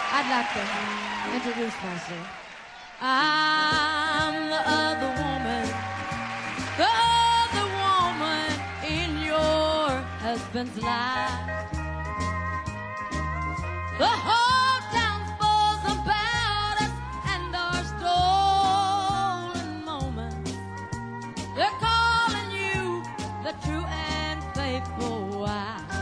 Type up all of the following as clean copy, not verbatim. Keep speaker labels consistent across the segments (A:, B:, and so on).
A: I'd like to introduce myself. I'm the other woman in your husband's life. The whole town's buzzing about us and our stolen moments. They're calling you the true and faithful wife.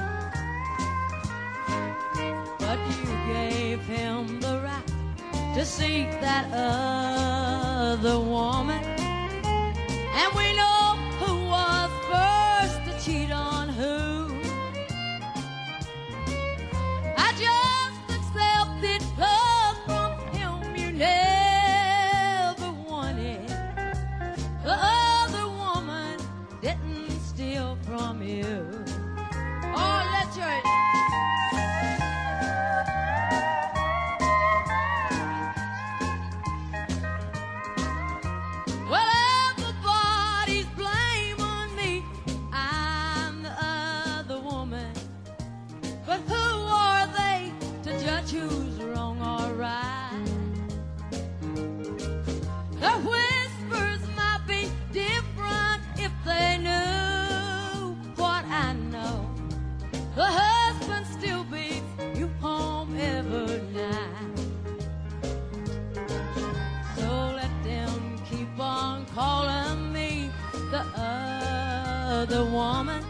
A: But you gave him the right to seek that other woman. And we know who was first to cheat on who. I just accepted love from him you never wanted. The other woman didn't steal from you. Oh, let's hear it. Well, everybody's blaming me. I'm the other woman. But who are they to judge who's wrong or right? The whispers might be different if they knew what I know. The husband still beats you home every night. So let them keep on calling me the other woman.